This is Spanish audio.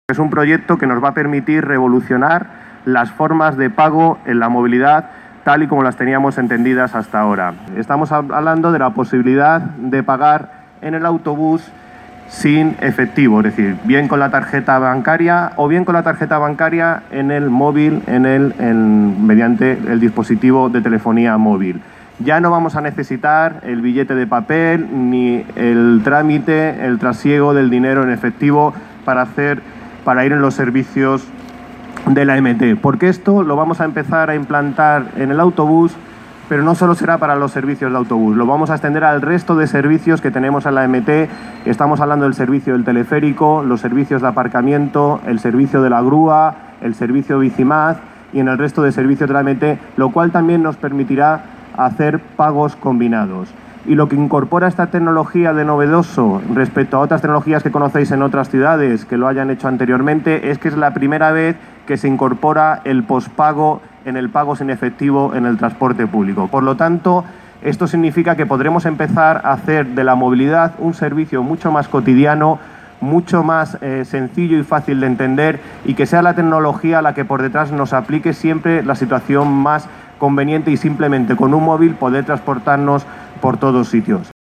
Es un proyecto que nos va a permitir revolucionar las formas de pago en la movilidad tal y como las teníamos entendidas hasta ahora. Estamos hablando de la posibilidad de pagar en el autobús sin efectivo, es decir, bien con la tarjeta bancaria o bien con la tarjeta bancaria en el móvil, mediante el dispositivo de telefonía móvil. Ya no vamos a necesitar el billete de papel ni el trámite, el trasiego del dinero en efectivo para ir en los servicios de la MT, porque esto lo vamos a empezar a implantar en el autobús, pero no solo será para los servicios de autobús, lo vamos a extender al resto de servicios que tenemos en la MT. Estamos hablando del servicio del teleférico, los servicios de aparcamiento, el servicio de la grúa, el servicio Bicimad y en el resto de servicios de la MT, lo cual también nos permitirá hacer pagos combinados. Y lo que incorpora esta tecnología de novedoso respecto a otras tecnologías que conocéis en otras ciudades que lo hayan hecho anteriormente es que es la primera vez que se incorpora el pospago en el pago sin efectivo en el transporte público. Por lo tanto, esto significa que podremos empezar a hacer de la movilidad un servicio mucho más cotidiano, mucho más sencillo y fácil de entender, y que sea la tecnología la que por detrás nos aplique siempre la situación más conveniente y simplemente con un móvil poder transportarnos por todos sitios.